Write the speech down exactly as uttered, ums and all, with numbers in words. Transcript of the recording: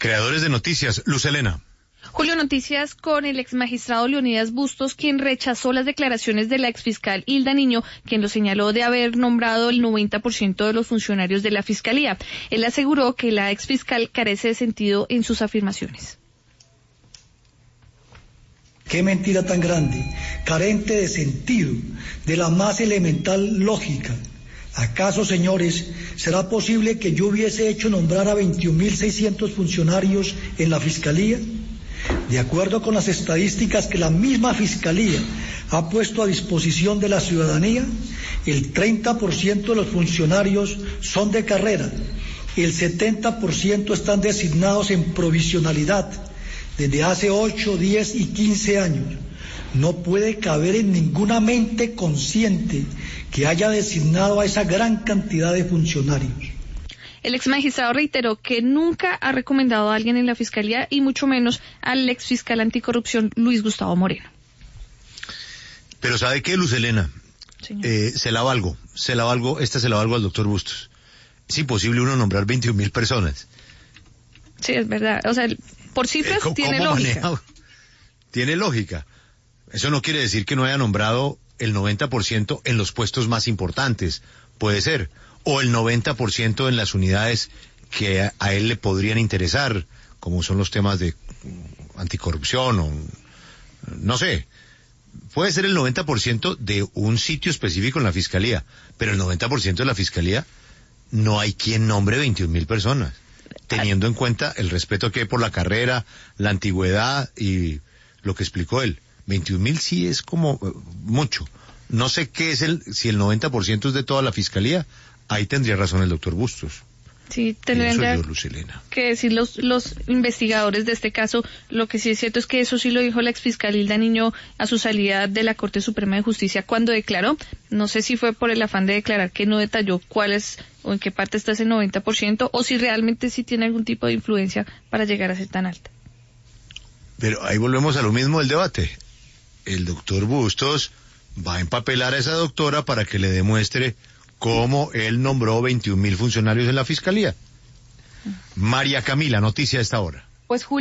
Creadores de noticias, Luz Helena. Julio, noticias con el ex magistrado Leonidas Bustos, quien rechazó las declaraciones de la exfiscal Hilda Niño, quien lo señaló de haber nombrado el noventa por ciento de los funcionarios de la Fiscalía. Él aseguró que la exfiscal carece de sentido en sus afirmaciones. Qué mentira tan grande, carente de sentido, de la más elemental lógica. ¿Acaso, señores, será posible que yo hubiese hecho nombrar a veintiún mil seiscientos funcionarios en la Fiscalía? De acuerdo con las estadísticas que la misma Fiscalía ha puesto a disposición de la ciudadanía, el treinta por ciento de los funcionarios son de carrera, el setenta por ciento están designados en provisionalidad desde hace ocho, diez y quince años. No puede caber en ninguna mente consciente que haya designado a esa gran cantidad de funcionarios. El ex magistrado reiteró que nunca ha recomendado a alguien en la Fiscalía y mucho menos al ex fiscal anticorrupción Luis Gustavo Moreno. Pero ¿sabe qué, Luz Helena? Eh, se la valgo, se la valgo, esta se la valgo al doctor Bustos. Es imposible uno nombrar veintiún mil personas. Sí, es verdad. O sea, por cifras eh, ¿cómo, tiene cómo lógica. Maneja? Tiene lógica. Eso no quiere decir que no haya nombrado el noventa por ciento en los puestos más importantes. Puede ser. O el noventa por ciento en las unidades que a, a él le podrían interesar, como son los temas de anticorrupción o no sé. Puede ser el noventa por ciento de un sitio específico en la Fiscalía, pero el noventa por ciento de la Fiscalía no hay quien nombre veintiún mil personas, teniendo en cuenta el respeto que hay por la carrera, la antigüedad y lo que explicó él. veintiún mil sí es como uh, mucho. No sé qué es el, si el noventa por ciento es de toda la Fiscalía. Ahí tendría razón el doctor Bustos. Sí, tendrían que decir los, los investigadores de este caso. Lo que sí es cierto es que eso sí lo dijo la exfiscal Hilda Niño a su salida de la Corte Suprema de Justicia cuando declaró. No sé si fue por el afán de declarar que no detalló cuál es o en qué parte está ese noventa por ciento o si realmente sí tiene algún tipo de influencia para llegar a ser tan alta. Pero ahí volvemos a lo mismo del debate. El doctor Bustos va a empapelar a esa doctora para que le demuestre cómo él nombró veintiún mil funcionarios en la Fiscalía. María Camila, noticia a esta hora. Pues Julio